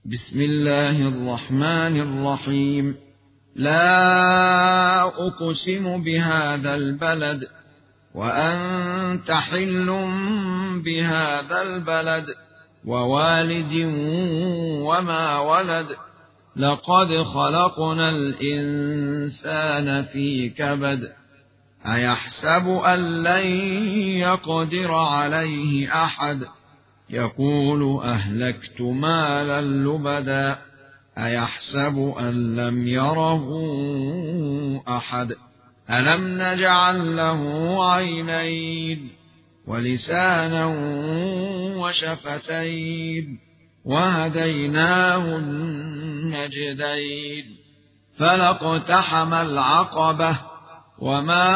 بسم الله الرحمن الرحيم. لا أقسم بهذا البلد وأنت حل بهذا البلد ووالد وما ولد لقد خلقنا الإنسان في كبد أيحسب أن لن يقدر عليه أحد يقول أهلكت مالا لبدا أيحسب أن لم يره أحد ألم نجعل له عينين ولسانا وشفتين وهديناه النجدين فلاقتحم العقبة وما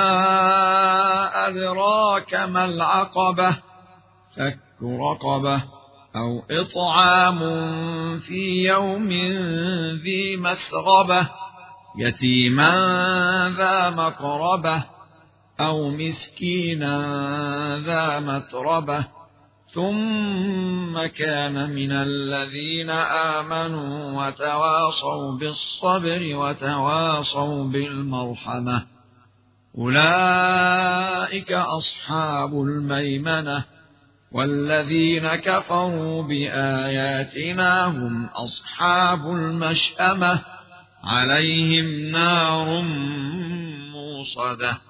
أدراك ما العقبة فك رقبة أو إطعام في يوم ذي مسغبة يتيما ذا مقربة أو مسكينا ذا متربة ثم كان من الذين آمنوا وتواصوا بالصبر وتواصوا بالمرحمة أولئك أصحاب الميمنة والذين كفروا بآياتنا هم أصحاب المشأمة عليهم نار موصدة.